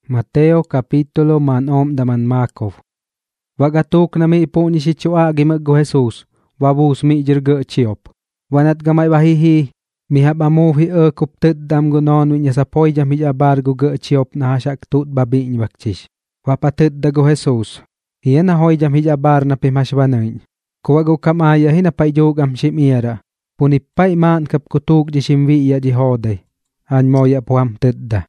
Mateo kapitulo manom daman Makov. Wagatuk na mi po ni si Chua gimaggo Jesus, wabus mi jirga chiop. Wanat gamay wahihi, mihab amuhi kupted dam gunon winya sa poy jam hijabar guga chiop na hasak tut babi ni bakchis. Wapated dago Jesus. Iyan na hoy jam hijabar na pimashwanain. Kuwago kamaya hinapayjog am shimira. Punipay man kap kutug di shimwi ya di hoday. An moya puam tedda.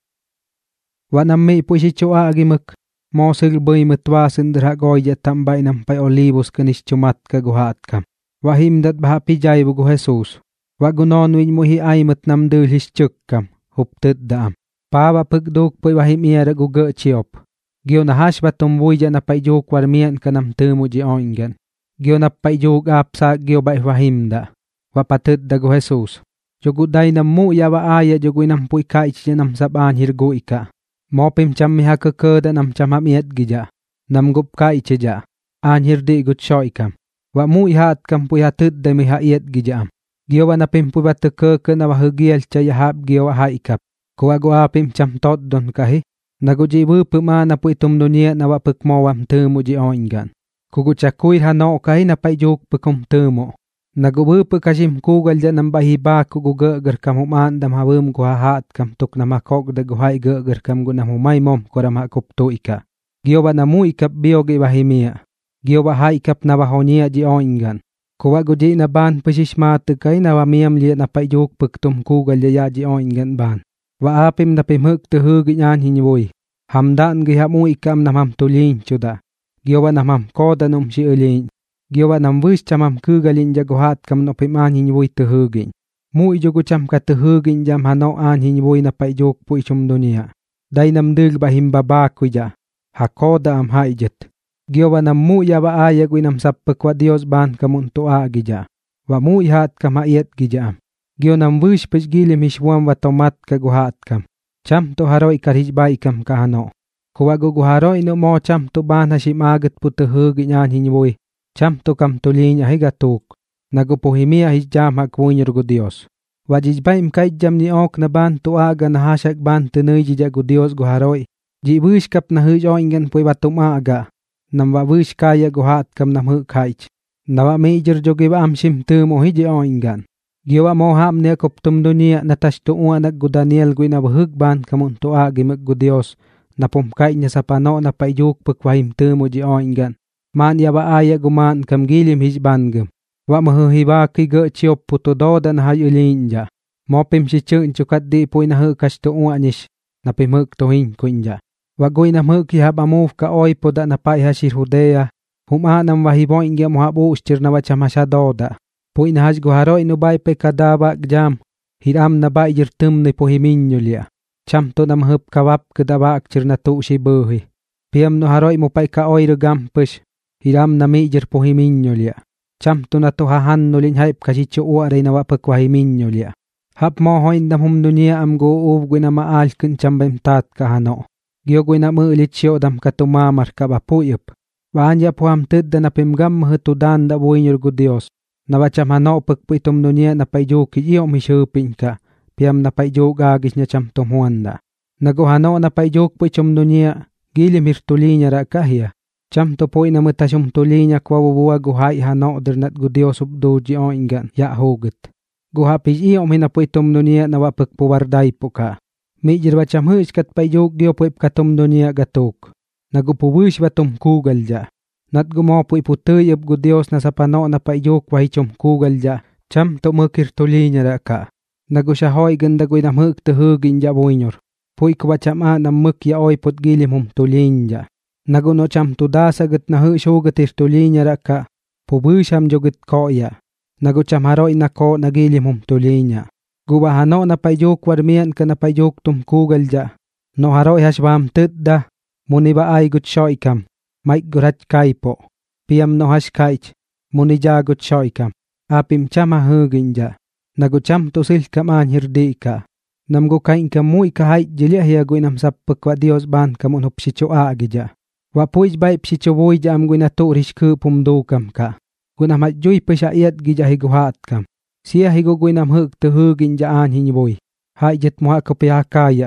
Wanam mi po si Chua agimak, mosil bay matwasin dragoy ya tambay ng pay olivos kanis chumat kaguhat kam. Wahim dat bahapi jay bugo Jesus. Wagunon win mo hi ay matnamdul his chuk kam, hupted daam. Pawa pagdog po'y wahim iya raguga chiop. Giyo na hash batumbuy ya na payjog warmian kanam tumo di oingan. Giyo na payjog apsa giyo bay wahim da. Wapated dago Jesus. Joguday na mo yawa aya jogoy nam po'y kaich ya nam saban hirgo ika. Mopim cham miha kakada nam cham hamiet gija. Nam gup ka ichija. Anhir di gut shoikam. Wa mu ihat kam pu ihatud da miha iet gija am. Giyawa na pim pu batukaka na wahugiel cha yahab giyawa haikap. Kuwa gu apim cham tot don kahi. Naguji wupu ma na pu itum dunia na wapuk mawam tumu ji oingan. Kugu chakuir hano kahi na payjuk pukum tumu. Nagu wupu kashim kugal ja nam bahiba kugu gagar kam human dam hawum gu hahat kam tuk na makok da gu hai gagar kam gu nam humay mom koram hakup tu ika. Giyawa na mu ikap biyogi bahimia. Giyawa ha ikap na wahonia ji oingan. Kuwa gu ji na ban pasishma tukay na wamiam liya na payjuk puktum kugal ya ji oingan ban. Wa apim na pimhuk tuhugi nyan hinywoy. Hamdan giha mu ikam namam tulin chuda. Giyawa namam koda num si ulin. Giyawa nam wis chamam kugalin jagohat kam no piman hinywoy tuhugin. Mu ijogo cham ka tuhugin jam hano an hinywoy na payjog po ichum dunia. Day nam dug bahim babaku ja. Hakoda am haijet. Giyawa nam mu yawa aya gwi nam sappak wa Dios ban kamun tuwa gija. Wa mu ihat kam haiet gija am. Giyo nam wis pech gilim hishwam wa tomat kaguhat kam. Cham to haroy karhijbay kam kahano. Kuwa guguharoy no mo cham to ban hashim agat po tuhugin yan hinywoy. Cham to kam tulinya higatuk. Nagupuhimia hijjam hakwunyer gu Dios. Wajijbaim kaijjam ni ok na ban tuaga na hasak ban tunuy jija gu Dios gu haroy. Ji wish kap na huj oingan puy batum aga. Nam wa wish kaya gu hat kam nam hu kaich. Nawa major jogi wa amshim tumo hiji oingan. Giwa mo ham ne kuptum dunia na tashtu uanak gu Daniel gu ina wahug ban kamun tuagi mag gu Dios. Na pumkay niya sa pano na payjuk pukwahim tumo ji oingan. Man yawa aya guman kam gilim hijbangam. Wa mahuhiba kiga chiop puto doda na hayulinja. Mopim si chun chukat di puy na hukas to uanish. Na pimhuk tohin kunja. Wa goy na mhuk ihab amuf ka oy poda na paihashir hudea. Humanam wahiboin gya muhabu ustir na wachamasha doda. Puy na haj guharoy no bay pe kadaba gjam. Hiram na bay jirtum ni puhiminyo liya. Cham to na mhup kawap kadaba akchir na tu si buhi. Piam no haroy mo pay ka oy rugam push. Hiram na mijir puhiminyo liya. Cham to na to hahan no lin haip kasicho uaray na wapak wahiminyo liya. Hap mo hoin na hum dunia am go uvgui na maal kun chambim tat kahano. Giyogui na muulit siyo dam katumamar kabapuyup. Waanya puham tudda na pimgam mahutudan da buinyor gu Dios. Na wacham hano pagpuitum dunia na payjuk iyo mishupin ka. Piam na payjuk agis niya cham tumuanda. Naguhano na payjuk puitum dunia. Gilim hirtulinya ra kahya. Cham to po'y na matasyong tulinya kwa wabuwa guhay hano dernat gu Dios ubdoji oingan ya hugot. Guhapis iyo minapoy tumdunia na wapagpuwarday po ka. Mijir wacham huis kat payog diyo po'y katumdunia gatok. Nagupuwish batum kugal ja. Nat gumopoy putuyab gu Dios na sa pano na payog wahichom kugal ja. Cham to mukir tulinya ra ka. Nagusyahoy ganda goy namhuk tuhugin ja buinyor. Po'y kwacham nam muk ya oy pot gilim hum tulinya. Naguno cham tudasagat na husugatir tulinya ra ka. Pubusham jogat koya. Nagucham haroy na ko nagilim hum tulinya. Gubahano na payjuk warmian ka na payjuk tumkugal ja. No haroy hasbam tudda. Muniba ay gut shoykam. Maik gurat kaipo. Piam no has kaich. Munija gut shoykam. Apim chama hugin ja. Nagucham tusil kam anhirdi ka. Namgu kain ka muy kahait jiliahya guinam sappak wa Dios ban kamun hupsicho aagi ja. Wapuij bay psichowoy ja am guina turish ku pumdukam ka. Gunam hatjuy pesha iat gija higuhat kam. Siya higo guinam huk tuhugin ja an hinywoy. Haijet muha kapya kaya am.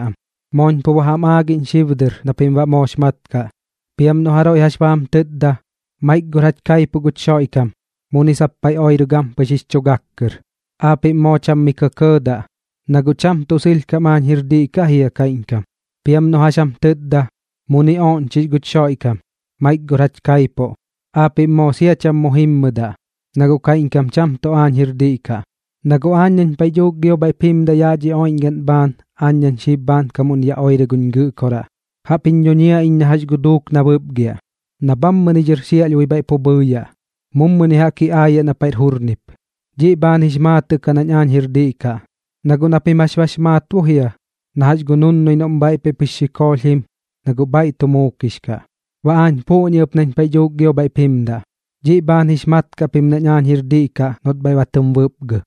Mon po waham agin shivder na pimwa moshmat ka. Piam no haroi hashwam tidda. Maik gurat kai pugut shoikam. Munisapay oirugam pashischogakker. Api mocham mikakoda. Nagucham tusil kaman hirdi kahia kainkam. Piam no hasham tidda. Muni on chigut shoikam. Maik gurat kai po. Api mo siacham muhimmada. Nagu kainkam cham to an hirdi ka. Nagu anyan payog gyo bay pimda yaji oingan ban. Anyan shiban kamun ya oirugun gu kora. Hapin nyonya inna hashguduk na bubgya. Nabam manager siya liwi bay pobuya. Mummuni haki aya na pait hurnip. Ji ban hishmatu kanan hirdi ka. Nagu napimashwash matu hiya. Nahashgunun no inombay pe pishikol him. Nagu bay tumukish ka. Waan po niya upnan payog gyo bay pimda. Ji ban hishmat ka pimna nyan hirdi ka. Not bay watum bubga.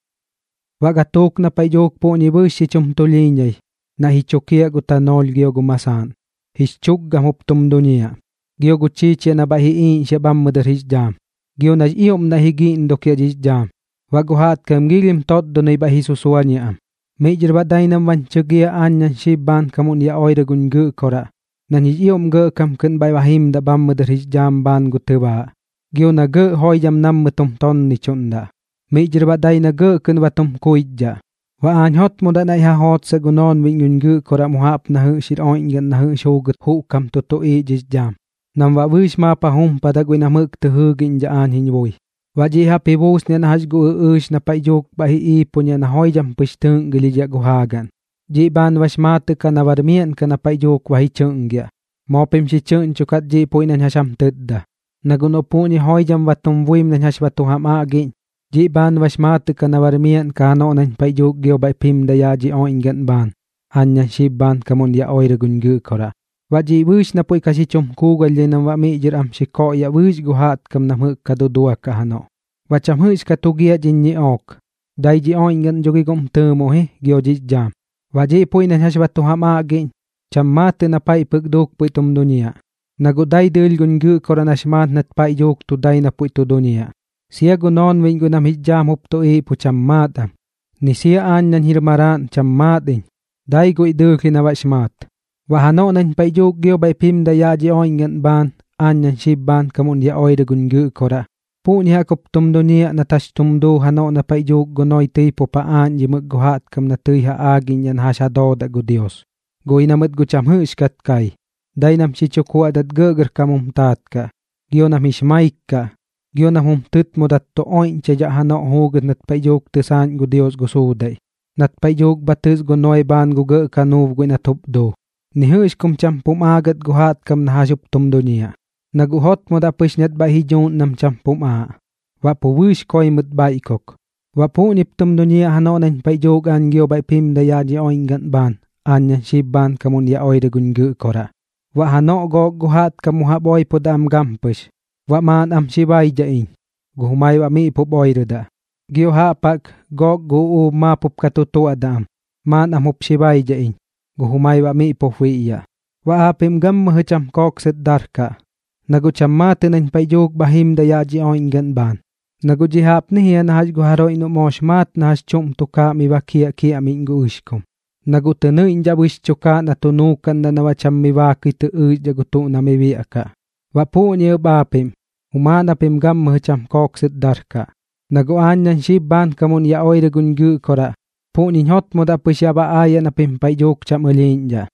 Wagatok na payog po ni bushi chumtulinyay. Na hichokia gutanol gyo gumasan. Hischug gamuptum dunia. Gyo guchichi na bahiin siya bammadar hisjam. Gyo na iyom na higiin dokya hisjam. Waguhat kam gilim tot dunay bahisusuan niya am. Major baday na manchugya anyan shiban kamun ya oiragun gu kora. Nan iyom gu kam kun bay bahim da bammadar hisjam ban gutuba. Gyo na gu hoyam nam mutum ton ni chunda. Major baday na gu kun watum kuidja. Waan hot mo da na ihahot sa gunon wingun gu kora muhap na hu shir oingan na hu shogut hukam tutui hisjam. Nam wa wish ma pahum padagwin na muk tuhugin jaan hinwoy. Waji hapi bus niya na hasgu uush na payog bahi ipo niya na hoyam pushtung gilidya guhagan. Ji ban wash matu ka na warmian ka na payog wahi chungya. Mopim si chung chukat ji po inan hasham tudda. Naguno po ni hoyam watum wim na hash watuham agin. Ji ban wash matu ka na warmian ka no nan payog gyo bay pim daya ji oingan ban. Anyan shiban kamun ya oiragun gu kora. Waji wish na po'y kasi chumkugal din ng wamijir am shiko ya wish guhat kam na muk kadudua ka hano. Wacham hish katugia jin ni ok. Dai ji oingan jogi gom tumo he gyo jam. Waji po'y na hashwatu hamagin. Cham matu na pa'y pagduk po'y tum dunia. Naguday dil gun gu koranashmat nat pa'y jok tuday na po'y tu dunia. Siya gunon wing gunam hijam hupto po cham matam. Ni siya anyan hirmaran cham matin. Dai go idul kinawashmat. Wahano nan payog gyo bay pim da yaji oingan ban, anyan shiban kamun ya oiragun gu kora. Puni hakup tumdunia na tas tumdo hano na payog gunoy tipo paan ji magguhat kam na tuy haagin yan hasado da gu Dios. Goy namad gu cham huskat kay. Day nam si chukwa dat gugur kamumtat ka. Gyo nam hishmaik ka. Gyo nam humtut mo dat to oin cha hano hugad nat payog tisan gu Dios gu suday. Nat payog batis gunoy ban gu gu kanuv gu natupdo. Ni huish kum cham pumagat guhat kam na hasup tumdo niya. Naguhot mo da pisnyat ba hijon nam cham puma. Wa po wish koy mut ba ikok. Wa po nip tumdo niya hano nan payjog an gyo bay pim da yaji oingan ban. Anyan shiban kamun ya oiragun gu kora. Wa hano go guhat kamuha boy po da am gampish. Wa man am shibay jain. Guhumay wa mi po boy rida. Gyo hapak go gu mapup katutu adam. Man am hup shibay jain. Guhumay wa mi po huiya. Wa apim gam mahucham kok sit darka. Nagucham matinan payog bahim da yaji oingan ban. Nagujihap niya na has guharo ino moshmat na has chum tuka mi wakia kia mingu uskom. Nagutanu inja wish chuka na tunukan na nawacham mi waki tu jagutu na mi wiaka. Wa po niya bapim. Umanapim gam mahucham kok sit darka. Naguanyan shiban kamun ya oiragun gu kora. Po ninyot mo da pusyaba aya na pimpayok cham ulinja.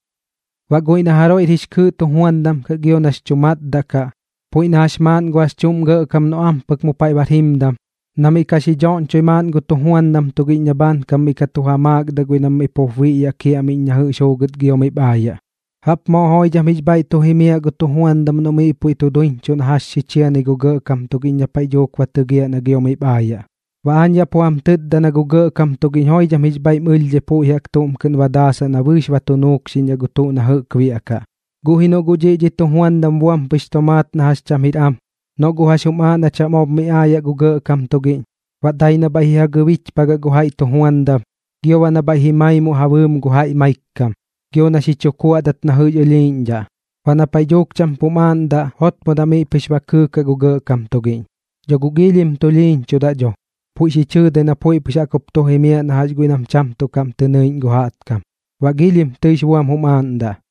Wagoy na haro irishku tuhuandam kagyo nas chumat da ka. Po inashman guas chumga kam no ampak mo pay barhimdam. Nami kasi jon choyman gu tuhuandam tugi nyaban kami katuhamag da goy nam ipohwi ya ki amin nya husogad gyo may baya. Hap mo hoy jam hijbay tuhimia gu tuhuandam no may ipo ito doin chun hashi chiya ni guga kam tugi nya payok watugya na gyo may baya. Waan ya po amtid da naguga kam tugin hoy jam hijbay mulje po hiyak tum kun wadasa na wish watunok sinya gutu na hukwi aka. Guhino guji tuhuan dam buam pistomat na has cham hiram. No guhasuma na chamob mi aya guga kam tugin. Waday na bahiha gawich pagaguhay tuhuan dam. Gyawa na bahimay mo hawum guhay maikam. Gyawa na si chukwa dat na huy ulinja. Wanapayok cham pumanda hot mo dami pishwaku kaguga kam tugin. Jogugilim tulin chuda jo. Pui si chư de na pui pisha kup to hemia na haj guinam cham to kam tenein guhat kam. Wa gilim tish wam hum anda.